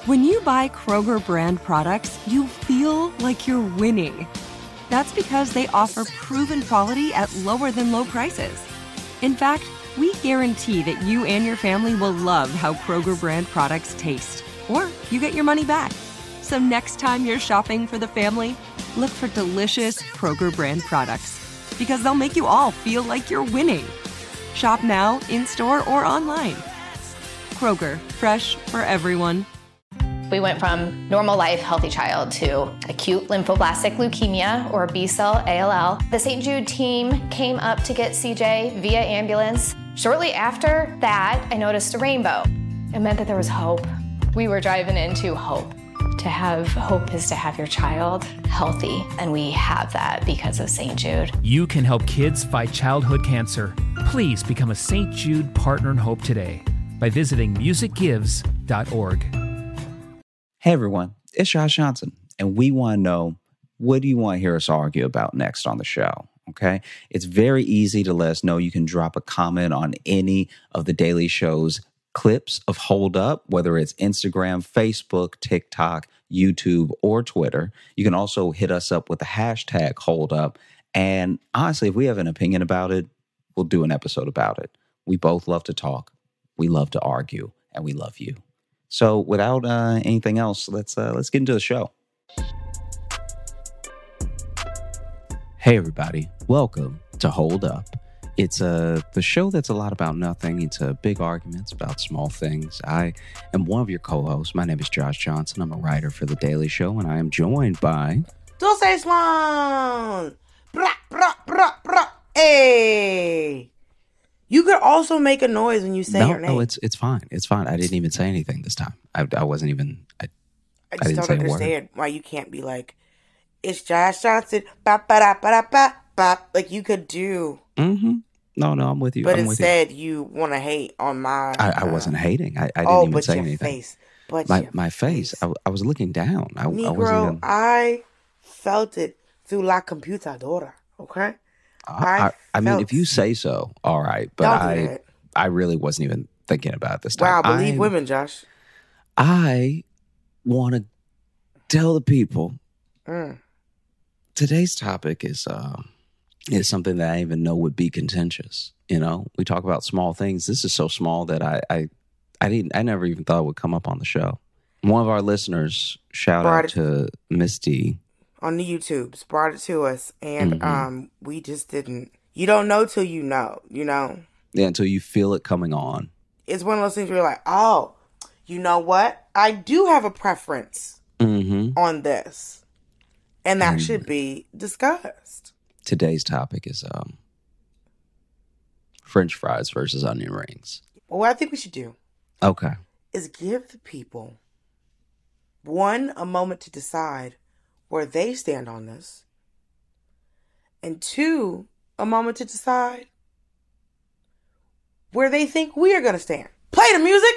When you buy Kroger brand products, you feel like you're winning. That's because they offer proven quality at lower than low prices. In fact, we guarantee that you and your family will love how Kroger brand products taste, or you get your money back. So next time you're shopping for the family, look for delicious Kroger brand products, because they'll make you all feel like you're winning. Shop now, in-store, or online. Kroger, fresh for everyone. We went from normal life, healthy child to acute lymphoblastic leukemia, or B-cell ALL. The St. Jude team came up to get CJ via ambulance. Shortly after that, I noticed a rainbow. It meant that there was hope. We were driving into hope. To have hope is to have your child healthy, and we have that because of St. Jude. You can help kids fight childhood cancer. Please become a St. Jude Partner in Hope today by visiting musicgives.org. Hey everyone, it's Josh Johnson, and we want to know, what do you want to hear us argue about next on the show? Okay, it's very easy to let us know. You can drop a comment on any of the Daily Show's clips of Hold Up, whether it's Instagram, Facebook, TikTok, YouTube, or Twitter. You can also hit us up with the hashtag Hold Up. And honestly, if we have an opinion about it, we'll do an episode about it. We both love to talk, we love to argue, and we love you. So without anything else, let's get into the show. Hey everybody, welcome to Hold Up. It's the show that's a lot about nothing. It's big arguments about small things. I am one of your co-hosts. My name is Josh Johnson. I'm a writer for The Daily Show, and I am joined by... Dulce Sloan! Brah, brah, brah, brah. Hey! You could also make a noise when you say your name. No, it's fine. It's fine. I didn't even say anything this time. I wasn't even... I just don't understand why you can't be like, it's Josh Johnson, ba ba da ba da ba ba. Like you could do. Mm-hmm. No, I'm with you. But instead, you want to hate on my. I wasn't hating. I didn't even say anything. Face. But my face. I was looking down. Negro, I felt it through la computadora. Okay. I mean, if you say so, all right. But I really wasn't even thinking about it this time. Wow, believe women, Josh. I want to tell the people. Today's topic is something that I didn't even know would be contentious. You know, we talk about small things. This is so small that I never even thought it would come up on the show. One of our listeners, shout out to Misty on the YouTubes, brought it to us, and we just didn't. You don't know till you know, Yeah, until you feel it coming on. It's one of those things where you're like, oh, you know what? I do have a preference on this, and that should be discussed. Today's topic is French fries versus onion rings. Well, what I think we should do, is give the people a moment to decide where they stand on this, and 2, a moment to decide where they think we are going to stand. Play the music!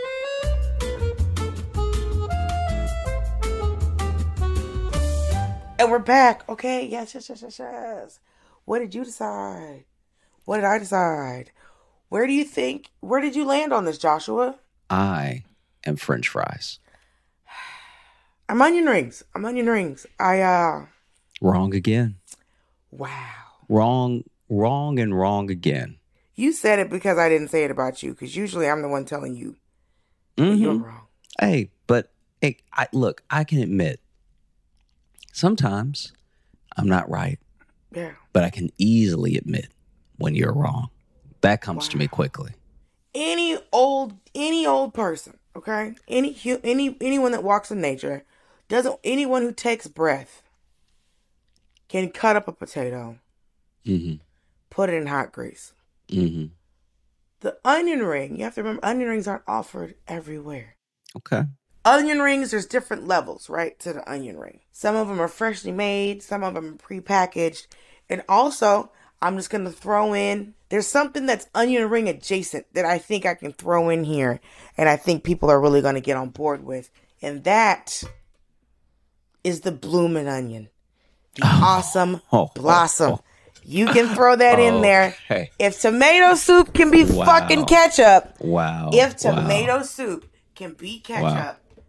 And we're back. Okay, yes. What did you decide? What did I decide? Where did you land on this, Joshua? I am French fries. I'm onion rings. Wrong again. Wow. Wrong and wrong again. You said it because I didn't say it about you, because usually I'm the one telling you that you're wrong. Hey, but look, I can admit, sometimes I'm not right. Yeah. But I can easily admit when you're wrong. That comes to me quickly. Any old person, okay? Anyone that walks in nature, anyone who takes breath can cut up a potato, put it in hot grease. The onion ring, you have to remember, onion rings aren't offered everywhere. Okay. Onion rings, there's different levels, right, to the onion ring. Some of them are freshly made, some of them are prepackaged. And also, I'm just going to throw in, there's something that's onion ring adjacent that I think I can throw in here, and I think people are really going to get on board with. And that is the bloomin' onion. The awesome blossom. You can throw that in there. If tomato soup can be fucking ketchup. Wow. If tomato soup can be ketchup, then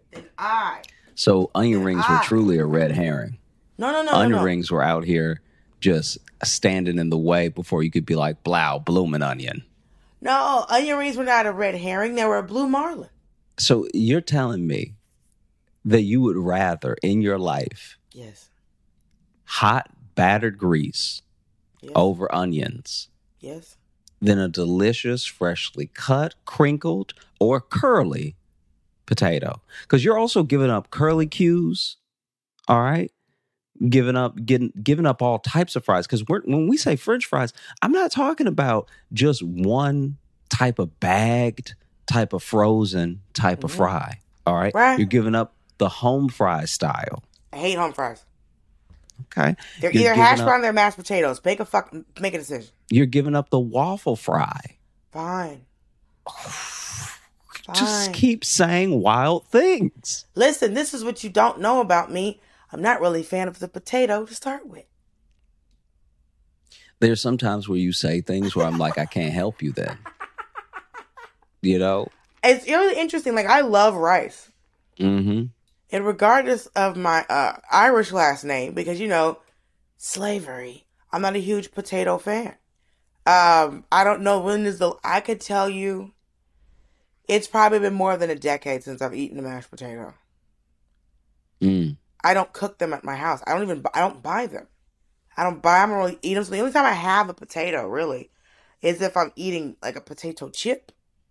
eye. So onion rings were truly a red herring. No. Onion rings were out here just standing in the way before you could be like, blow, blooming onion. No, onion rings were not a red herring. They were a blue marlin. So you're telling me that you would rather in your life Yes. hot battered grease Yes. over onions Yes. than a delicious, freshly cut, crinkled, or curly potato? Because you're also giving up curly cues, all right? Giving up all types of fries. Because when we say French fries, I'm not talking about just one type of bagged, type of frozen type of fry, all right? Right. You're giving up the home fry style. I hate home fries. Okay. They're You're either hash giving brown or they're mashed potatoes. Make a decision. You're giving up the waffle fry. Fine. Just keep saying wild things. Listen, this is what you don't know about me. I'm not really a fan of the potato to start with. There's sometimes where you say things where I'm like, I can't help you then. You know? It's really interesting. Like, I love rice. Mm-hmm. And regardless of my Irish last name, because, you know, slavery, I'm not a huge potato fan. I don't know I could tell you, it's probably been more than a decade since I've eaten a mashed potato. I don't cook them at my house. I don't buy them. I don't really eat them. So the only time I have a potato, really, is if I'm eating like a potato chip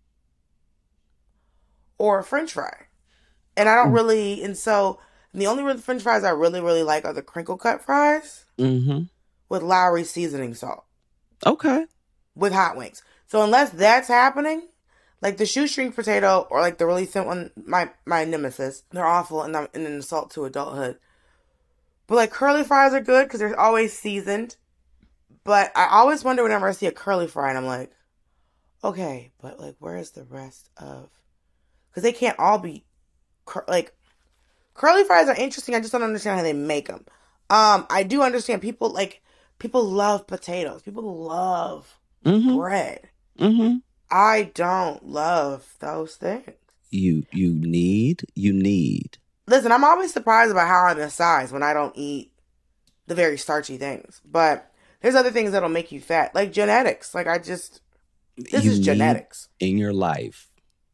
or a French fry. And I don't really, and so the only French fries I really, really like are the crinkle cut fries with Lowry seasoning salt. Okay. With hot wings. So unless that's happening, like the shoestring potato or like the really thin one, my nemesis, they're awful and I'm an insult to adulthood. But like curly fries are good because they're always seasoned. But I always wonder whenever I see a curly fry and I'm like, okay, but like where's the rest of? Because they can't all be like curly fries are interesting. I just don't understand how they make them. I do understand people love potatoes. People love bread. Mm-hmm. I don't love those things. You need. Listen, I'm always surprised about how I'm the size when I don't eat the very starchy things. But there's other things that'll make you fat, like genetics. Like this is genetics in your life.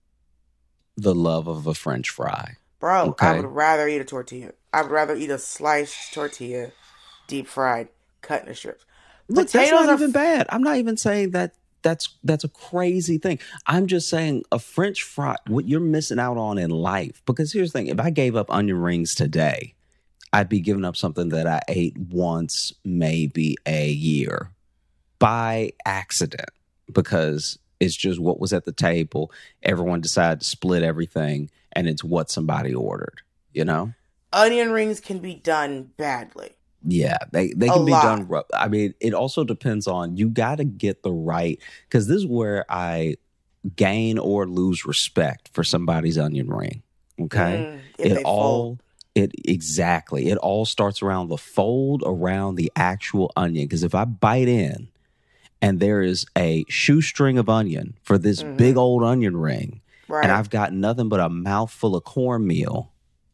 The love of a French fry, bro. Okay? I would rather eat a tortilla. I would rather eat a sliced tortilla, deep fried, cut into strips. Look, that's not even bad. I'm not even saying that. That's a crazy thing. I'm just saying a French fry, what you're missing out on in life. Because here's the thing. If I gave up onion rings today, I'd be giving up something that I ate once, maybe a year by accident because it's just what was at the table. Everyone decided to split everything and it's what somebody ordered, you know? Onion rings can be done badly. Yeah, they can be done rough. I mean, it also depends on, you got to get the right, because this is where I gain or lose respect for somebody's onion ring. Okay, it all starts around the fold around the actual onion. Because if I bite in and there is a shoestring of onion for this big old onion ring, and I've got nothing but a mouthful of cornmeal,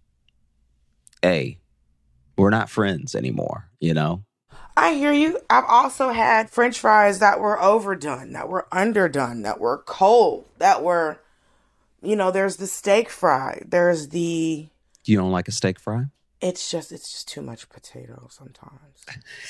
we're not friends anymore, you know? I hear you. I've also had French fries that were overdone, that were underdone, that were cold, that were, you know, there's the steak fry. There's the... You don't like a steak fry? It's just too much potato sometimes.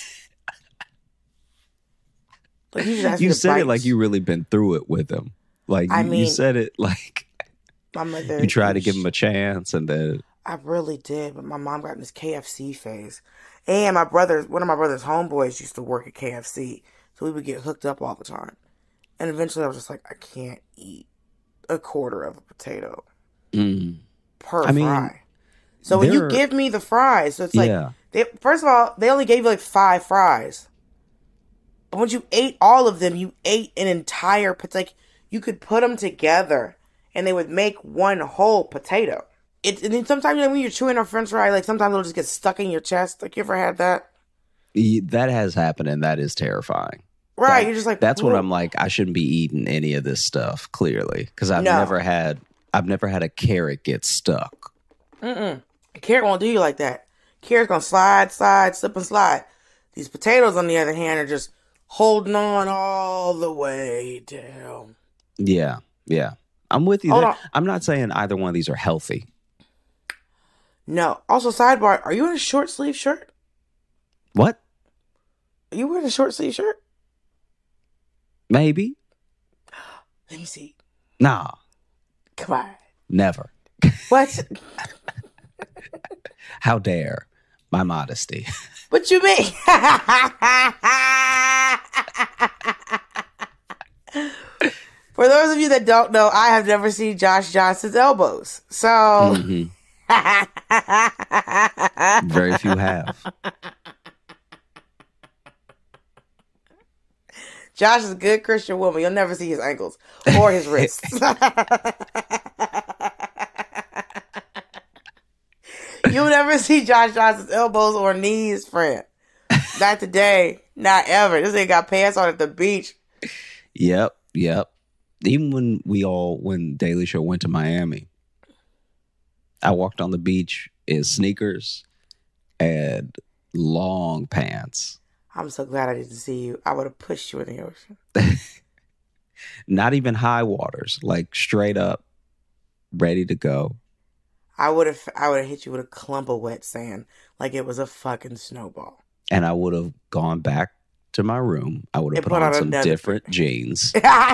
Like you said it like you really been through it with him. Like, you said it like you tried to give him a chance and then... I really did, but my mom got in this KFC phase. And one of my brother's homeboys used to work at KFC, so we would get hooked up all the time. And eventually I was just like, I can't eat a quarter of a potato per fry. So when you give me the fries, so it's like, first of all, they only gave you like 5 fries. But once you ate all of them, you ate an entire potato. Like, you could put them together and they would make one whole potato. And then sometimes when you're chewing a French fry, like sometimes it'll just get stuck in your chest. Like, you ever had that? That has happened, and that is terrifying. Right, you're just like, that's when I'm like, I shouldn't be eating any of this stuff. Clearly, because I've never had a carrot get stuck. Carrot won't do you like that. Carrot's gonna slide, slip and slide. These potatoes, on the other hand, are just holding on all the way down. Yeah. I'm with you Hold there. on. I'm not saying either one of these are healthy. No. Also, sidebar, are you in a short sleeve shirt? What? Are you wearing a short sleeve shirt? Maybe. Let me see. Nah. Come on. Never. What? How dare my modesty? What you mean? For those of you that don't know, I have never seen Josh Johnson's elbows. So Very few have. Josh is a good Christian woman. You'll never see his ankles or his wrists. You'll never see Josh Johnson's elbows or knees, friend. Not today. Not ever. This ain't got pants on at the beach. Yep. Even when Daily Show went to Miami, I walked on the beach in sneakers and long pants. I'm so glad I didn't see you. I would have pushed you in the ocean. Not even high waters, like straight up, ready to go. I would have hit you with a clump of wet sand like it was a fucking snowball. And I would have gone back to my room. I would have And put put on on some another different jeans.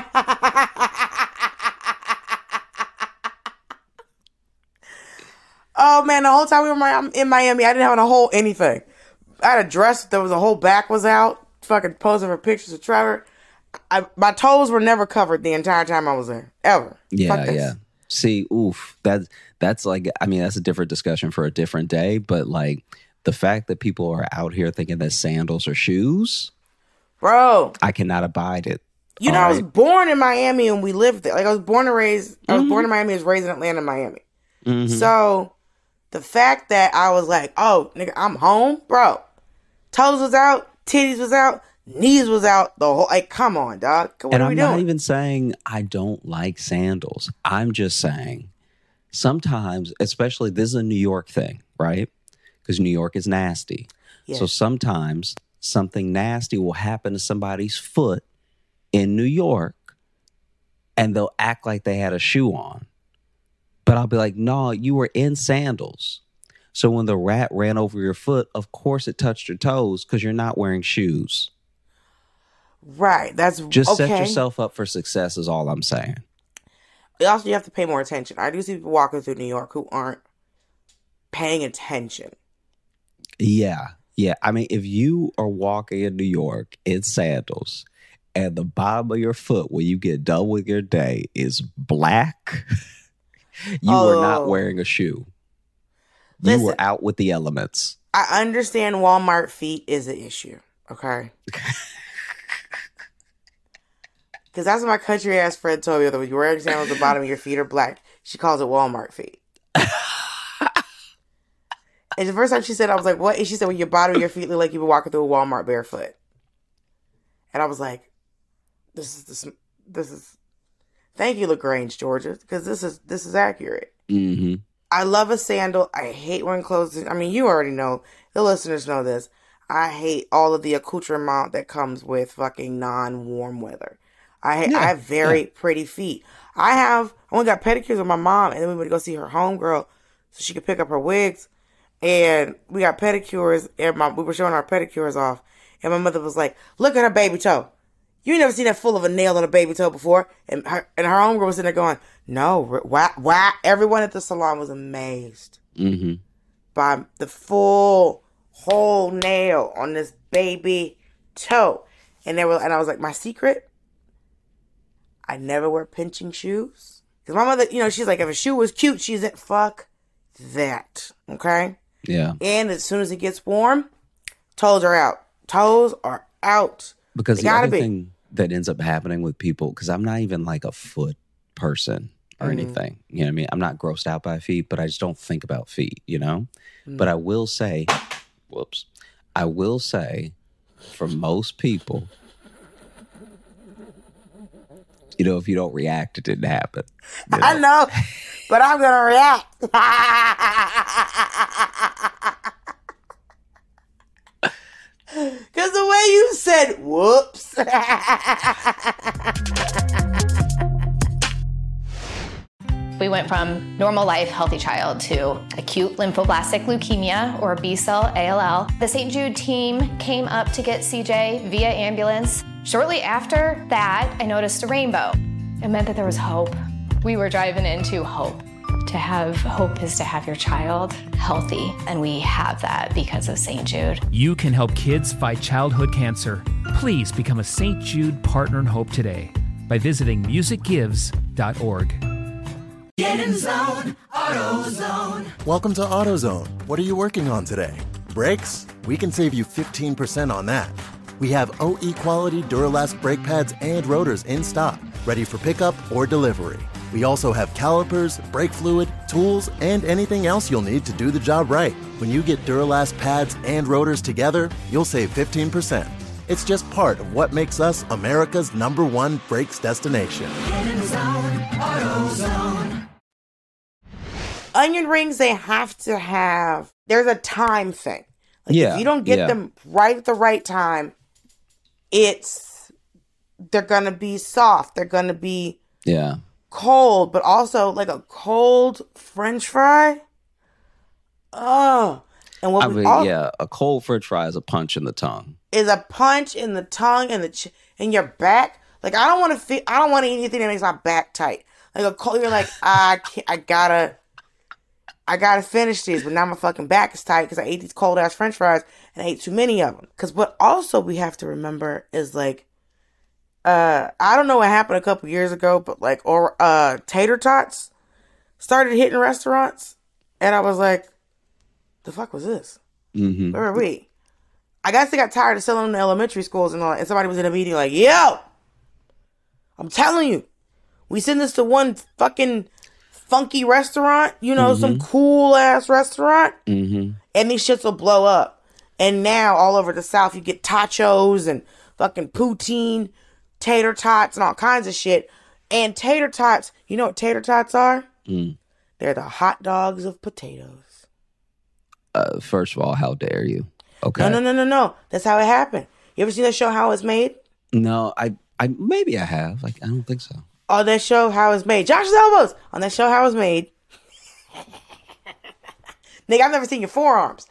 Oh man, the whole time we were in Miami, I didn't have a whole anything. I had a dress that was a whole back was out. Fucking posing for pictures of Trevor. My toes were never covered the entire time I was there. Ever. Fuck this. Yeah. See, oof. That's like, I mean, that's a different discussion for a different day. But like the fact that people are out here thinking that sandals are shoes, Bro. I cannot abide it. You know, I was born in Miami and we lived there. Like I was born and raised. I was born in Miami, I was raised in Atlanta, Miami. Mm-hmm. So the fact that I was like, oh, nigga, I'm home, bro. Toes was out, titties was out, knees was out. The whole, like, come on, dog. What are we doing? I'm not even saying I don't like sandals. I'm just saying sometimes, especially this is a New York thing, right? Because New York is nasty. Yes. So sometimes something nasty will happen to somebody's foot in New York and they'll act like they had a shoe on. But I'll be like, no, you were in sandals. So when the rat ran over your foot, of course it touched your toes because you're not wearing shoes. Right. That's Just okay. set yourself up for success is all I'm saying. Also, you have to pay more attention. I do see people walking through New York who aren't paying attention. Yeah. I mean, if you are walking in New York in sandals and the bottom of your foot when you get done with your day is black, you are not wearing a shoe. Listen, you were out with the elements. I understand Walmart feet is an issue, okay? Because that's what my country ass friend told me. That when you're wearing sandals, the bottom of your feet are black. She calls it Walmart feet. And the first time she said, I was like, what? And she said, well, your bottom of your feet look like you've been walking through a Walmart barefoot. And I was like, this is thank you, LaGrange, Georgia, because this is accurate. Mm-hmm. I love a sandal. I hate wearing clothes. I mean, you already know. The listeners know this. I hate all of the accoutrement that comes with fucking non-warm weather. I have very pretty feet. I only got pedicures with my mom, and then we went to go see her homegirl so she could pick up her wigs. And we got pedicures, and we were showing our pedicures off. And my mother was like, look at her baby toe. You ain't never seen that full of a nail on a baby toe before. And her homegirl was sitting there going, no, why? Everyone at the salon was amazed by the full whole nail on this baby toe. And I was like, my secret? I never wear pinching shoes. Because my mother, she's like, if a shoe was cute, she's like, fuck that. Okay? Yeah. And as soon as it gets warm, toes are out. Toes are out. Because the other thing that ends up happening with people, because I'm not even like a foot person or anything. You know what I mean? I'm not grossed out by feet, but I just don't think about feet, But I will say, for most people, if you don't react, it didn't happen. I know, but I'm going to react. from normal life, healthy child to acute lymphoblastic leukemia or B-cell ALL. The St. Jude team came up to get CJ via ambulance. Shortly after that, I noticed a rainbow. It meant that there was hope. We were driving into hope. To have hope is to have your child healthy, and we have that because of St. Jude. You can help kids fight childhood cancer. Please become a St. Jude Partner in Hope today by visiting musicgives.org. Get in zone, AutoZone. Welcome to AutoZone. What are you working on today? Brakes? We can save you 15% on that. We have OE quality Duralast brake pads and rotors in stock, ready for pickup or delivery. We also have calipers, brake fluid, tools, and anything else you'll need to do the job right. When you get Duralast pads and rotors together, you'll save 15%. It's just part of what makes us America's #1 brakes destination. Get in zone, AutoZone. Onion rings, they have to have, there's a time thing. Like if you don't get them right at the right time, they're going to be soft. They're going to be cold, but also like a cold French fry. Oh, and what a cold French fry is a punch in the tongue. Is a punch in the tongue and in your back. Like I don't want to eat anything that makes my back tight. Like a cold, you're like I gotta finish these, but now my fucking back is tight because I ate these cold ass French fries and I ate too many of them. Because what also we have to remember is like. I don't know what happened a couple years ago, but like, tater tots started hitting restaurants, and I was like, "The fuck was this? Mm-hmm. Where are we?" I guess they got tired of selling them to elementary schools and all, and somebody was in a meeting like, "Yo, I'm telling you, we send this to one fucking funky restaurant, some cool ass restaurant, and these shits will blow up." And now all over the South, you get tachos and fucking poutine. Tater tots and all kinds of shit. And tater tots, you know what tater tots are? They're the hot dogs of potatoes. First of all, how dare you? Okay. No. That's how it happened. You ever seen that show How It's Made? No, I maybe I have. Like I don't think so. On that show How It's Made. Josh's elbows. On that show How It's Made. Nigga, I've never seen your forearms.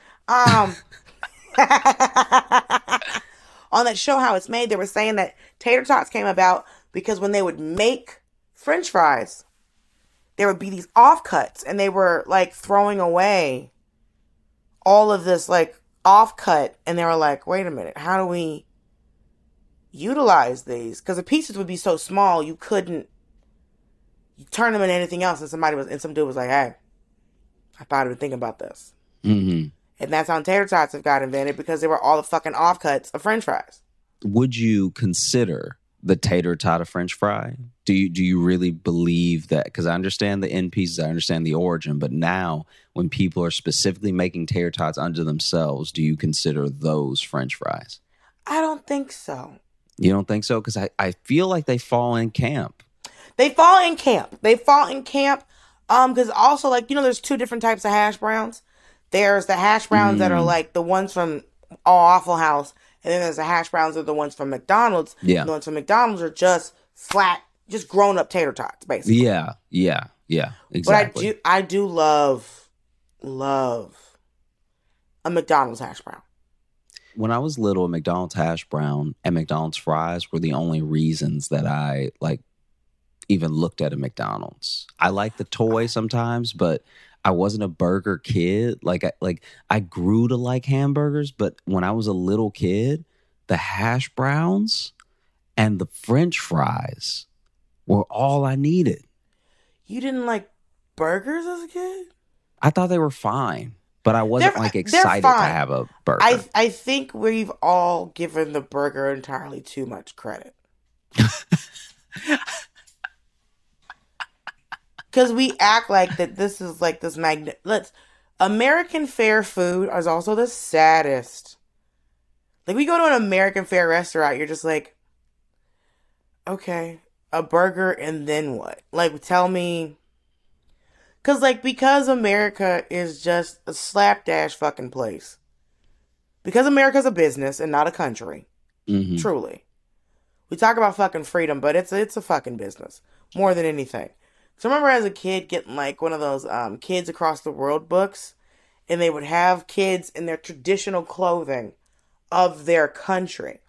On that show How It's Made, they were saying that tater tots came about because when they would make French fries, there would be these offcuts, and they were like throwing away all of this like offcut, and they were like, "Wait a minute, how do we utilize these?" Because the pieces would be so small, you couldn't turn them into anything else. And some dude was like, "Hey, I thought I'd been thinking about this." Mm-hmm. And that's how tater tots have got invented, because they were all the fucking offcuts of French fries. Would you consider the tater tot a French fry? Do you really believe that? Because I understand the end pieces, I understand the origin, but now when people are specifically making tater tots unto themselves, do you consider those French fries? I don't think so. You don't think so? Because I feel like they fall in camp. They fall in camp. Because also, like, there's two different types of hash browns. There's the hash browns that are like the ones from Waffle House, and then there's the hash browns that are the ones from McDonald's. Yeah. The ones from McDonald's are just flat, just grown up tater tots, basically. Yeah, exactly. But I do love a McDonald's hash brown. When I was little, a McDonald's hash brown and McDonald's fries were the only reasons that I even looked at a McDonald's. I like the toy sometimes, but I wasn't a burger kid. I grew to like hamburgers, but when I was a little kid, the hash browns and the French fries were all I needed. You didn't like burgers as a kid? I thought they were fine, but I wasn't excited to have a burger. I think we've all given the burger entirely too much credit. Because we act like that this is like this American fare food is also the saddest. Like, we go to an American fare restaurant, you're just like, okay, a burger and then what? Like, tell me. Because America is just a slapdash fucking place. Because America's a business and not a country. Mm-hmm. Truly. We talk about fucking freedom, but it's a fucking business. More than anything. So I remember as a kid getting like one of those Kids Across the World books, and they would have kids in their traditional clothing of their country.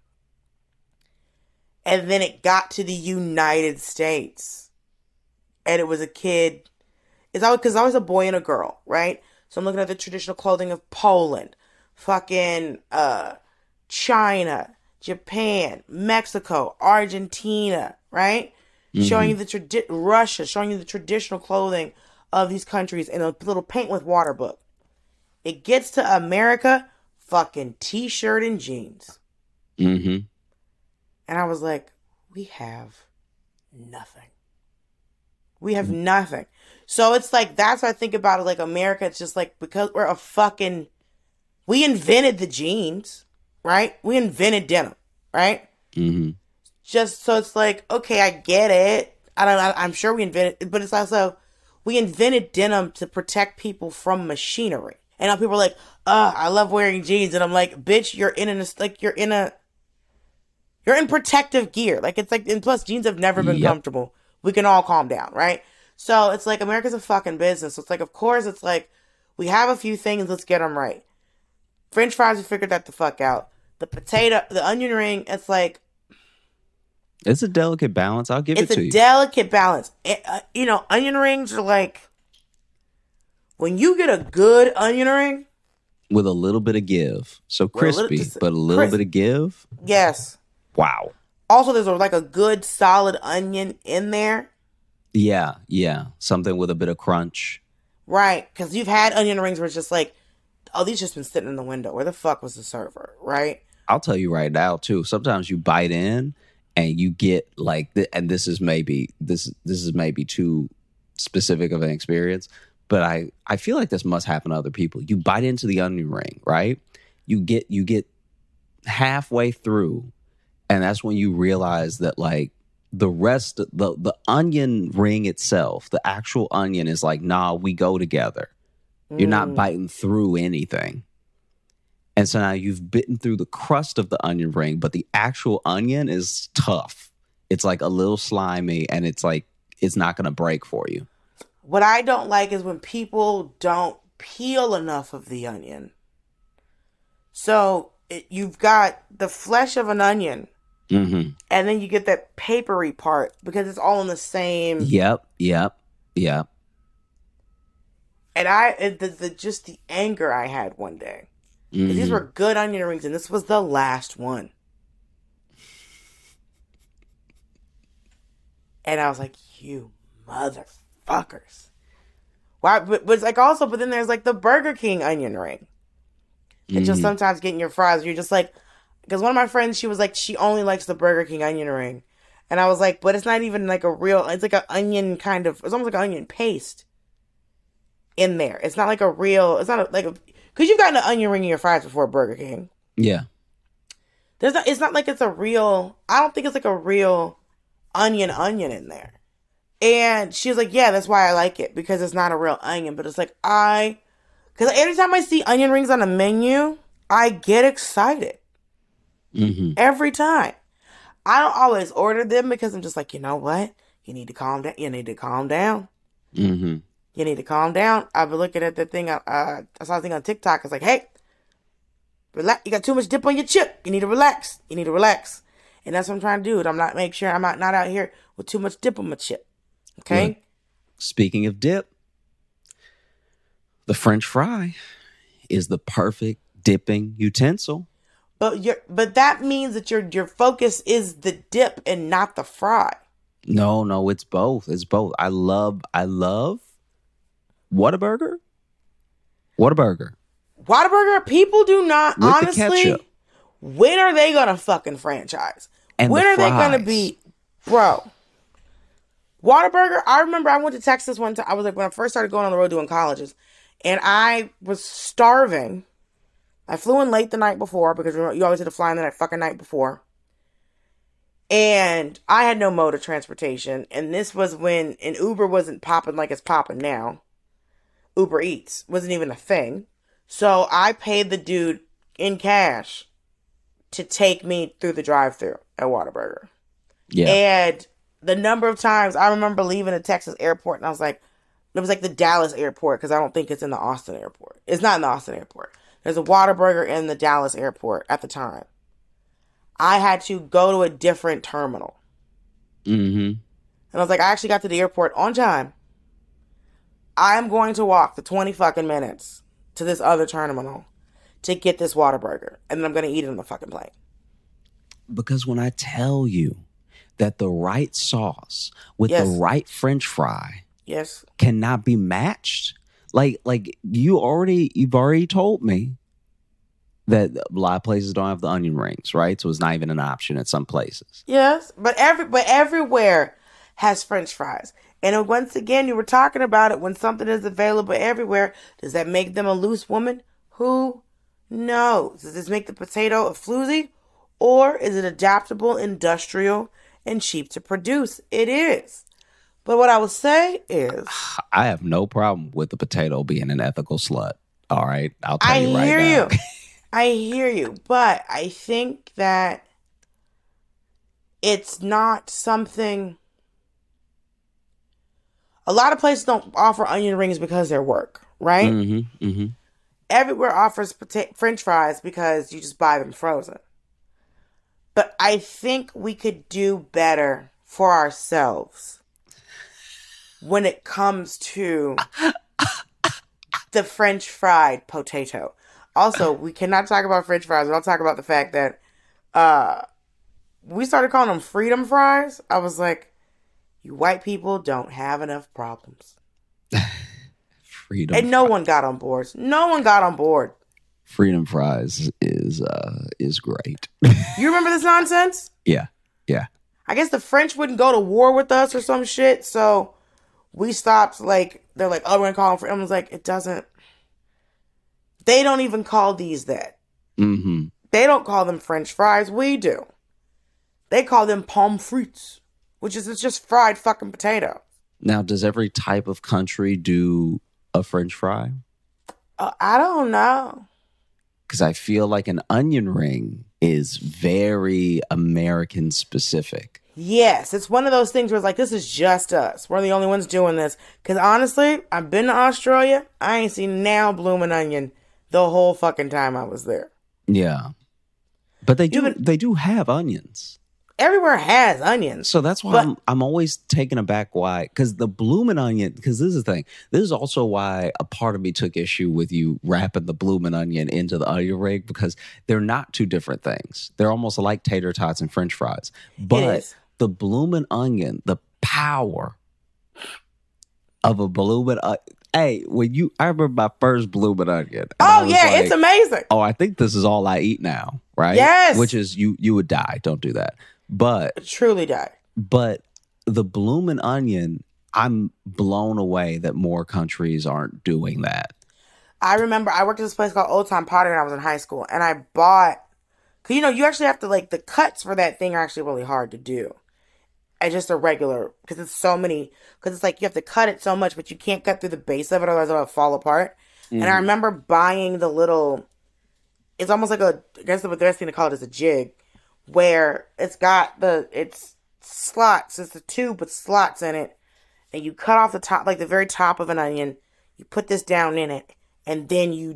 And then it got to the United States. And it was a kid. It's always, because it's always a boy and a girl, right? So I'm looking at the traditional clothing of Poland, fucking China, Japan, Mexico, Argentina, right? Mm-hmm. Showing you the Russia, showing you the traditional clothing of these countries in a little paint with water book. It gets to America, fucking t-shirt and jeans. Mm-hmm. And I was like, we have nothing. We have nothing. So it's like, that's what I think about it. Like America, it's just like, because we're we invented the jeans, right? We invented denim, right? Mm-hmm. Just so it's like, okay, I get it. I'm sure we invented it, but it's also, we invented denim to protect people from machinery. And now people are like, I love wearing jeans. And I'm like, bitch, you're in protective gear. Like, it's like, and plus jeans have never been comfortable. We can all calm down, right? So it's like, America's a fucking business. So it's like, of course, it's like, we have a few things, let's get them right. French fries, we figured that the fuck out. The potato, the onion ring, it's like, it's a delicate balance. I'll give it to you. It's a delicate balance. Onion rings are like, when you get a good onion ring. With a little bit of give. So crispy, but a little bit of give. Yes. Wow. Also, there's like a good solid onion in there. Yeah. Something with a bit of crunch. Right. Because you've had onion rings where it's just like, oh, these just been sitting in the window. Where the fuck was the server? Right. I'll tell you right now, too. Sometimes you bite in and you get like, and this is maybe too specific of an experience, but I feel like this must happen to other people. You bite into the onion ring, right? You get halfway through, and that's when you realize that like the rest, the onion ring itself, the actual onion is like, nah, we go together. You're not biting through anything. And so now you've bitten through the crust of the onion ring, but the actual onion is tough. It's like a little slimy, and it's like, it's not going to break for you. What I don't like is when people don't peel enough of the onion. So you've got the flesh of an onion, and then you get that papery part because it's all in the same. Yep. And just the anger I had one day. Because these were good onion rings, and this was the last one. And I was like, you motherfuckers. Why? But it's like also, but then there's like the Burger King onion ring. And just sometimes getting your fries, you're just like, because one of my friends, she was like, she only likes the Burger King onion ring. And I was like, but it's not even like a real, it's like an onion kind of, it's almost like an onion paste in there. It's not like a real, it's not like a, because you've gotten an onion ring in your fries before Burger King. Yeah. It's not like it's a real, I don't think it's like a real onion in there. And she was like, yeah, that's why I like it, because it's not a real onion. But it's like, because every time I see onion rings on a menu, I get excited. Every time. I don't always order them because I'm just like, you know what? You need to calm down. You need to calm down. You need to calm down. I've been looking at the thing. I saw a thing on TikTok. It's like, hey, relax. You got too much dip on your chip. You need to relax. You need to relax. And that's what I'm trying to do. I'm not make sure I'm not out here with too much dip on my chip. Okay. Look, speaking of dip, the French fry is the perfect dipping utensil. But that means that your focus is the dip and not the fry. No, it's both. It's both. I love Whataburger. Whataburger, people do not, with honestly, when are they going to fucking franchise? And when the are they fries. going to be, bro? Whataburger, I remember I went to Texas one time. I was like, when I first started going on the road doing colleges, and I was starving. I flew in late the night before, because you always had to fly in the fucking night before. And I had no mode of transportation. And this was when an Uber wasn't popping like it's popping now. Uber Eats wasn't even a thing. So I paid the dude in cash to take me through the drive-thru at Whataburger. Yeah. And the number of times I remember leaving a Texas airport and I was like, it was like the Dallas airport because I don't think it's in the Austin airport. It's not in the Austin airport. There's a Whataburger in the Dallas airport at the time. I had to go to a different terminal. Mm-hmm. And I was like, I actually got to the airport on time. I'm going to walk the 20 fucking minutes to this other terminal to get this Whataburger. And then I'm going to eat it on the fucking plane. Because when I tell you that the right sauce with the right French fry cannot be matched, like you've already told me that a lot of places don't have the onion rings, right? So it's not even an option at some places. Yes, but everywhere has French fries. And once again, you were talking about it, when something is available everywhere, does that make them a loose woman? Who knows? Does this make the potato a floozy? Or is it adaptable, industrial, and cheap to produce? It is. But what I will say is, I have no problem with the potato being an ethical slut. All right? I'll tell you right now. I hear you. I hear you. But I think that it's not something... A lot of places don't offer onion rings because they're work, right? Mm-hmm, mm-hmm. Everywhere offers French fries because you just buy them frozen. But I think we could do better for ourselves when it comes to the French fried potato. Also, we cannot talk about French fries without talking about the fact that we started calling them freedom fries. I was like, you white people don't have enough problems. Freedom and no one got on board. No one got on board. Freedom fries is great. You remember this nonsense? Yeah. I guess the French wouldn't go to war with us or some shit, so we stopped. Like, they're like, oh, we're gonna call them freedom. I was like, it doesn't. They don't even call these that. Mm-hmm. They don't call them French fries. We do. They call them pommes frites, which is it's just fried fucking potato. Now, does every type of country do a French fry? I don't know. Because I feel like an onion ring is very American specific. Yes, it's one of those things where it's like, this is just us. We're the only ones doing this. Because honestly, I've been to Australia. I ain't seen now bloomin' onion the whole fucking time I was there. Yeah. But they do have onions. Everywhere has onions. So that's why I'm always taken aback why, because the bloomin' onion, because this is the thing. This is also why a part of me took issue with you wrapping the bloomin' onion into the onion ring, because they're not two different things. They're almost like tater tots and French fries. But the bloomin' onion, the power of a bloomin' onion. Hey, I remember my first bloomin' onion. Oh yeah, it's amazing. Oh, I think this is all I eat now, right? Yes. Which is you would die. Don't do that. But truly die. But the bloomin' onion, I'm blown away that more countries aren't doing that. I remember I worked at this place called Old Time Pottery when I was in high school, and I bought, cause you actually have to the cuts for that thing are actually really hard to do. And just a regular, because it's so many, because it's like you have to cut it so much, but you can't cut through the base of it, otherwise it'll fall apart. Mm-hmm. And I remember buying the little, it's almost like I guess the best thing to call it is a jig, where it's got it's slots. It's a tube with slots in it. And you cut off the top, like the very top of an onion. You put this down in it. And then you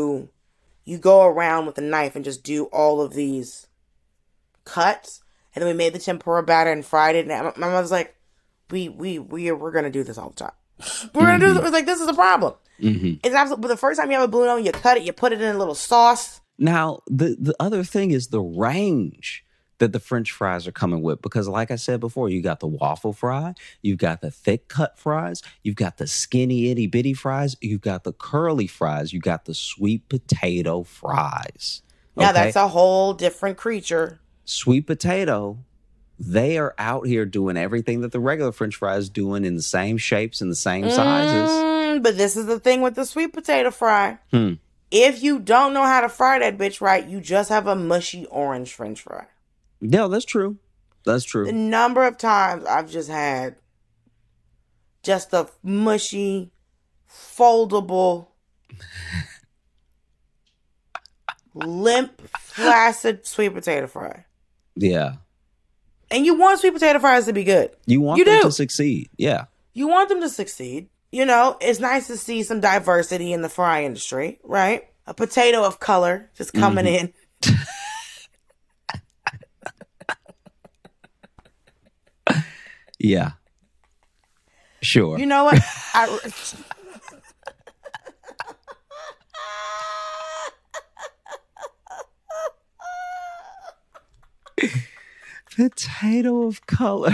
go around with a knife and just do all of these cuts. And then we made the tempura batter and fried it. And my mom was like, we're going to do this all the time. We're going to do this. It was like, this is a problem. Mm-hmm. It's absolutely, but the first time you have a blue onion, you cut it, you put it in a little sauce. Now, the other thing is the range that the French fries are coming with. Because like I said before, you got the waffle fry, you've got the thick cut fries, you've got the skinny itty bitty fries, you've got the curly fries, you got the sweet potato fries. Now that's a whole different creature. Sweet potato, they are out here doing everything that the regular French fries doing in the same shapes and the same sizes. But this is the thing with the sweet potato fry. If you don't know how to fry that bitch right, you just have a mushy orange French fry. Yeah, that's true. That's true. The number of times I've just had just a mushy, foldable, limp, flaccid sweet potato fry. Yeah. And you want sweet potato fries to be good. You want them to succeed. Yeah. You want them to succeed. You know, it's nice to see some diversity in the fry industry, right? A potato of color just coming in. Yeah. Sure. You know what? Potato of color.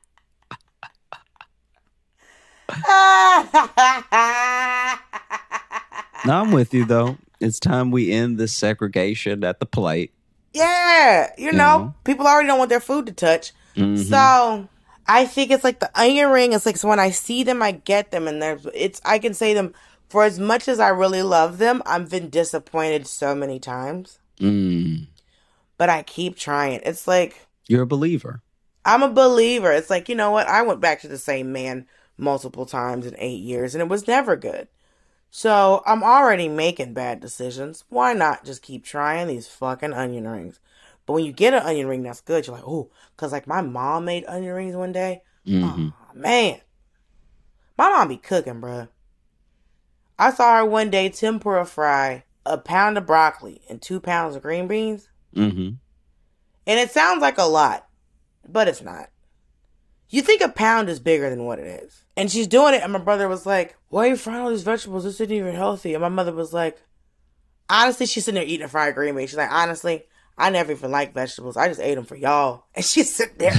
No, I'm with you, though. It's time we end this segregation at the plate. Yeah. You know, people already don't want their food to touch. So I think it's like the onion ring. It's like, so when I see them, I get them. And I can say them for as much as I really love them. I've been disappointed so many times. But I keep trying. It's like, you're a believer. I'm a believer. It's like, you know what? I went back to the same man multiple times in 8 years and it was never good. So I'm already making bad decisions. Why not just keep trying these fucking onion rings? But when you get an onion ring that's good, you're like, oh, because like my mom made onion rings one day. Oh, man. My mom be cooking, bruh. I saw her one day tempura fry a pound of broccoli and 2 pounds of green beans. And it sounds like a lot, but it's not. You think a pound is bigger than what it is. And she's doing it, and my brother was like, why are you frying all these vegetables? This isn't even healthy. And my mother was like, honestly, she's sitting there eating a fried green bean. She's like, honestly, I never even liked vegetables. I just ate them for y'all. And she's sitting there.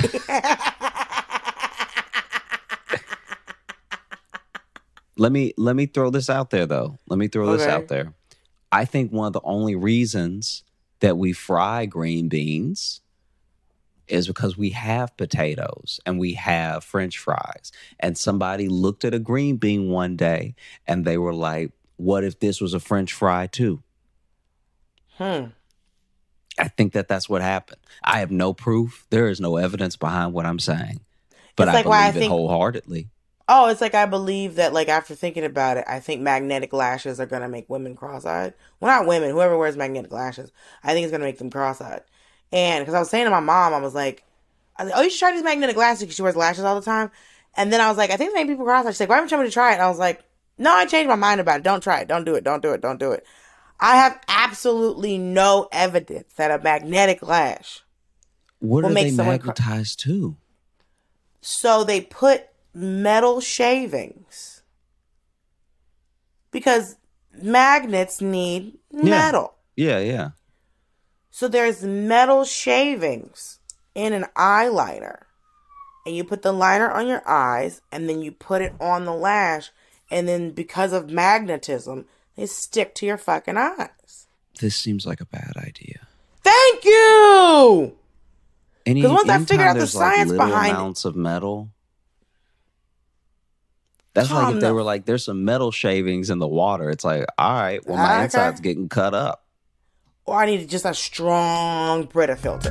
Let me throw this out there, though. Let me throw this out there. I think one of the only reasons that we fry green beans is because we have potatoes and we have French fries. And somebody looked at a green bean one day and they were like, what if this was a French fry too? I think that's what happened. I have no proof. There is no evidence behind what I'm saying. But I believe it wholeheartedly. Oh, it's like I believe that, like, after thinking about it, I think magnetic lashes are going to make women cross-eyed. Well, not women. Whoever wears magnetic lashes, I think it's going to make them cross-eyed. And because I was saying to my mom, I was like, oh, you should try these magnetic lashes because she wears lashes all the time. And then I was like, I think they make people cross-eyed. She's like, why haven't you told me to try it? And I was like, no, I changed my mind about it. Don't try it. Don't do it. Don't do it. Don't do it. I have absolutely no evidence that a magnetic lash will make someone magnetized to? So they put metal shavings because magnets need metal. Yeah. So there's metal shavings in an eyeliner, and you put the liner on your eyes, and then you put it on the lash, and then because of magnetism, they stick to your fucking eyes. This seems like a bad idea. Thank you. Because once I figured out the science behind it, amounts of metal. That's like if they were like, there's some metal shavings in the water. It's like, all right, well, my inside's getting cut up. Or I need just a strong Brita filter.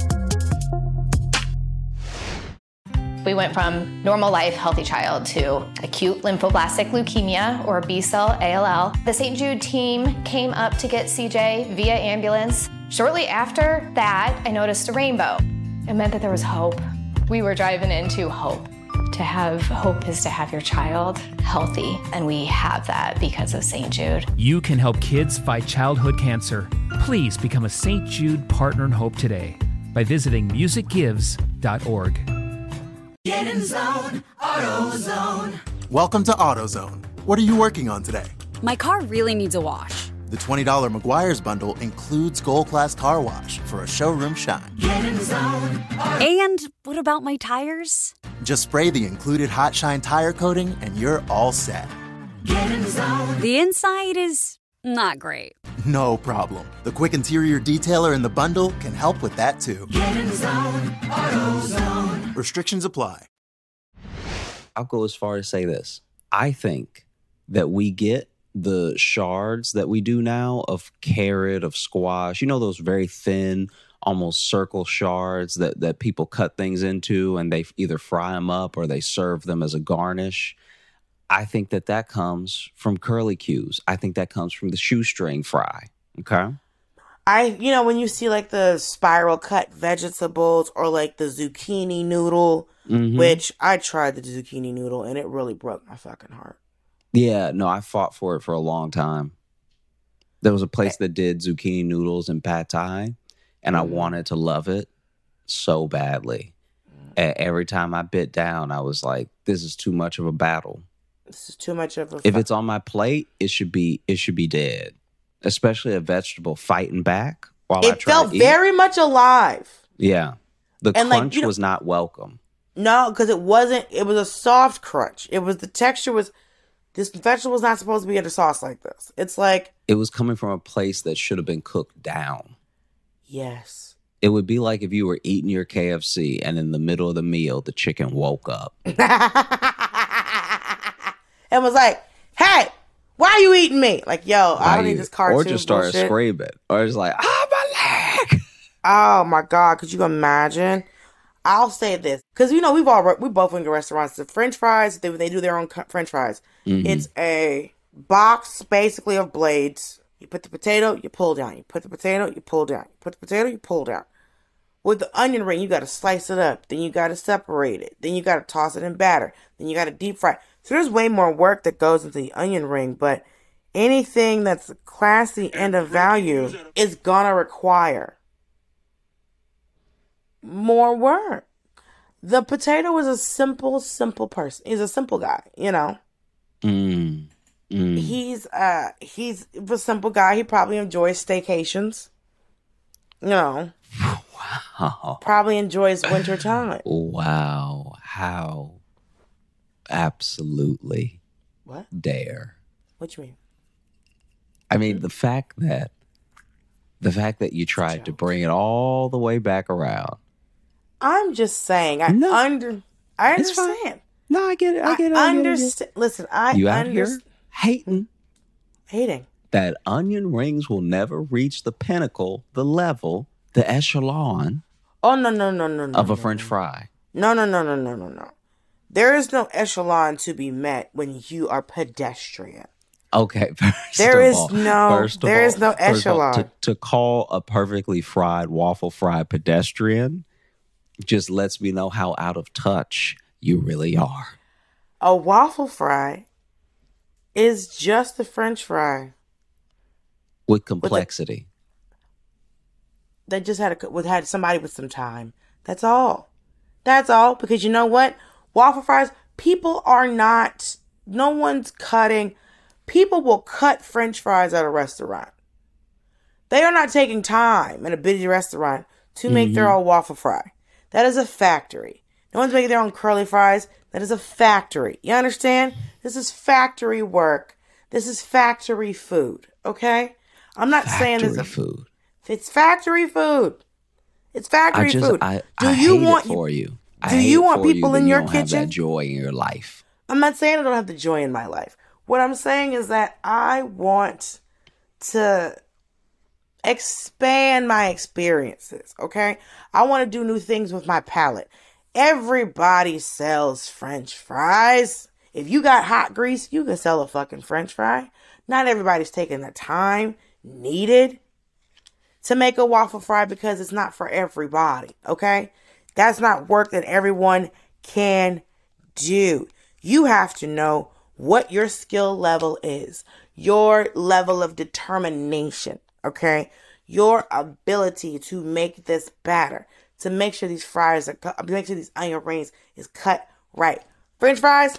We went from normal life, healthy child to acute lymphoblastic leukemia, or B-cell ALL. The St. Jude team came up to get CJ via ambulance. Shortly after that, I noticed a rainbow. It meant that there was hope. We were driving into hope. To have hope is to have your child healthy, and we have that because of St. Jude. You can help kids fight childhood cancer. Please become a St. Jude Partner in Hope today by visiting musicgives.org. Get in zone, AutoZone. Welcome to AutoZone. What are you working on today? My car really needs a wash. The $20 Meguiar's bundle includes Gold Class Car Wash for a showroom shine. Get in zone. And what about my tires? Just spray the included Hot Shine tire coating and you're all set. Get in zone. The inside is not great. No problem. The quick interior detailer in the bundle can help with that too. Get in zone, AutoZone. Restrictions apply. I'll go as far as say this. I think that we get the shards that we do now of carrot, of squash, you know, those very thin, almost circle shards that people cut things into, and they either fry them up or they serve them as a garnish. I think that comes from curly cues. I think that comes from the shoestring fry. Okay. When you see like the spiral cut vegetables or like the zucchini noodle, which I tried the zucchini noodle and it really broke my fucking heart. Yeah, no, I fought for it for a long time. There was a place that did zucchini noodles and pad thai, and I wanted to love it so badly. And every time I bit down, I was like, this is too much of a battle. This is too much of a If it's on my plate, it should be dead. Especially a vegetable fighting back while I try to eat. It felt very much alive. Yeah. The crunch was not welcome. No, because it wasn't. It was a soft crunch. The texture was, this vegetable was not supposed to be in a sauce like this. It's like. It was coming from a place that should have been cooked down. Yes. It would be like if you were eating your KFC and in the middle of the meal, the chicken woke up. And was like, hey, why are you eating me? Like, yo, I don't need this cartoon Or just started bullshit. screaming. Or just like, my leg. Oh, my God. Could you imagine? I'll say this. Because, we both went to restaurants. The French fries, they do their own French fries. It's a box, basically, of blades. You put the potato, you pull down. You put the potato, you pull down. You put the potato, you pull down. With the onion ring, you got to slice it up. Then you got to separate it. Then you got to toss it in batter. Then you got to deep fry. So there's way more work that goes into the onion ring. But anything that's classy and of value is going to require more work. The potato is a simple person. He's a simple guy, He's a simple guy. He probably enjoys staycations. Wow. Probably enjoys wintertime. Wow. How absolutely dare. What you mean? I mean, the fact that you tried to bring it all the way back around. I'm just saying. I understand. No, I get it. I get it. Understand. Listen, you out here hating that onion rings will never reach the pinnacle, the level, the echelon. Oh no! Of a French fry. No. There is no echelon to be met when you are pedestrian. Okay, there is no echelon. To call a perfectly fried waffle fry pedestrian just lets me know how out of touch you really are. A waffle fry is just a French fry with complexity. They just had somebody with some time. That's all. Because you know what? Waffle fries, no one's cutting. People will cut French fries at a restaurant. They are not taking time in a busy restaurant to make their own waffle fry. That is a factory. No one's making their own curly fries. That is a factory. You understand? This is factory work. This is factory food. Okay? I'm not saying this is food. It's factory food. It's factory food. Do you want people in your kitchen? Have that joy in your life. I'm not saying I don't have the joy in my life. What I'm saying is that I want to expand my experiences, okay? I want to do new things with my palate. Everybody sells French fries. If you got hot grease, you can sell a fucking French fry. Not everybody's taking the time needed to make a waffle fry because it's not for everybody, okay? That's not work that everyone can do. You have to know what your skill level is, your level of determination, okay? Your ability to make this batter, to make sure these fries are cut, make sure these onion rings is cut right. French fries,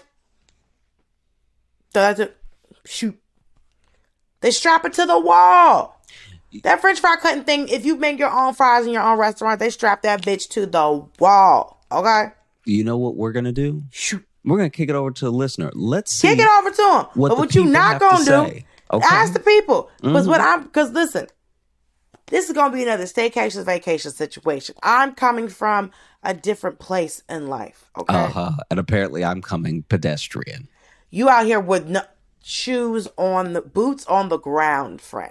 so that's it. Shoot. They strap it to the wall. That French fry cutting thing, if you make your own fries in your own restaurant, they strap that bitch to the wall, okay? You know what we're going to do? Shoot. We're going to kick it over to the listener. Let's see. Kick it over to them. But what you not going to do, ask the people. Because listen, this is going to be another staycation, vacation situation. I'm coming from a different place in life, okay? And apparently I'm coming pedestrian. You out here with no shoes on, the boots on the ground, friend.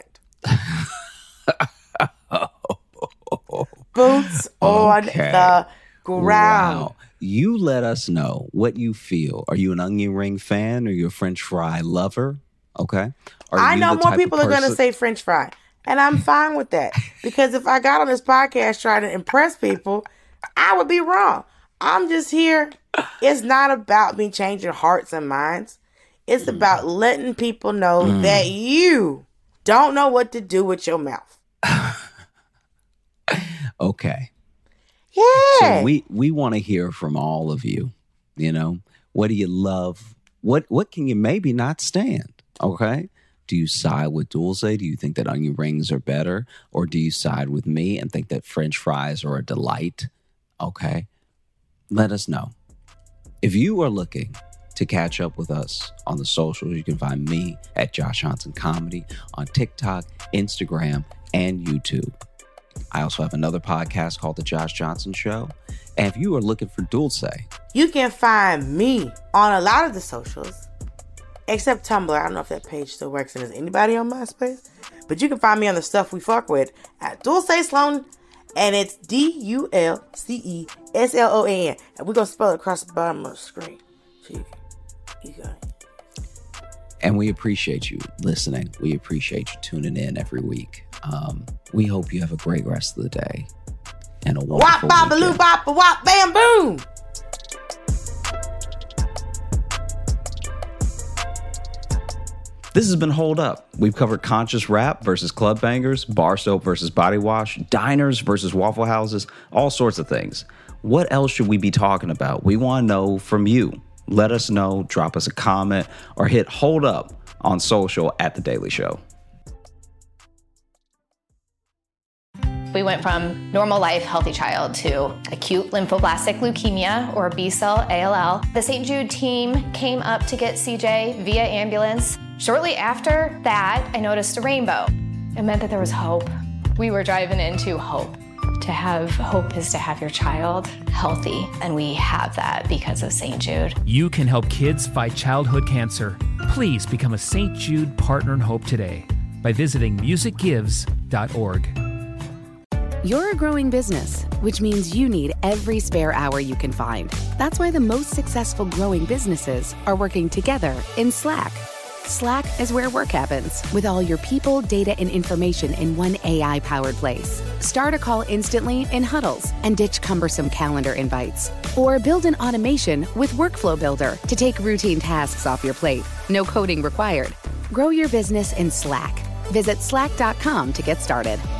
Boots on the ground. Wow. You let us know what you feel. Are you an onion ring fan? Are you a French fry lover? Okay. I know more people are going to say French fry. And I'm fine with that. Because if I got on this podcast trying to impress people, I would be wrong. I'm just here. It's not about me changing hearts and minds. It's about letting people know that you don't know what to do with your mouth. Okay. Yeah. So we want to hear from all of you. You know, what do you love? What can you maybe not stand? Okay. Do you side with Dulce? Do you think that onion rings are better? Or do you side with me and think that French fries are a delight? Okay. Let us know. If you are looking to catch up with us on the socials, you can find me at Josh Johnson Comedy on TikTok, Instagram, and YouTube. I also have another podcast called The Josh Johnson Show. And if you are looking for Dulce, you can find me on a lot of the socials, except Tumblr. I don't know if that page still works. And is anybody on MySpace? But you can find me on the stuff we fuck with at Dulce Sloan. And it's DULCESLOAN. And we're going to spell it across the bottom of the screen. So you got it. And we appreciate you listening. We appreciate you tuning in every week. We hope you have a great rest of the day. And a wonderful wop, weekend. bop, bop, wop, bam, boom. This has been Hold Up. We've covered conscious rap versus club bangers, bar soap versus body wash, diners versus Waffle Houses, all sorts of things. What else should we be talking about? We want to know from you. Let us know, drop us a comment, or hit Hold Up on social at The Daily Show. We went from normal life, healthy child to acute lymphoblastic leukemia, or B-cell ALL. The St. Jude team came up to get CJ via ambulance. Shortly after that, I noticed a rainbow. It meant that there was hope. We were driving into hope. To have hope is to have your child healthy, and we have that because of St. Jude. You can help kids fight childhood cancer. Please become a St. Jude Partner in Hope today by visiting musicgives.org. You're a growing business, which means you need every spare hour you can find. That's why the most successful growing businesses are working together in Slack. Slack is where work happens, with all your people, data, and information in one AI-powered place. Start a call instantly in huddles and ditch cumbersome calendar invites. Or build an automation with Workflow Builder to take routine tasks off your plate. No coding required. Grow your business in Slack. Visit slack.com to get started.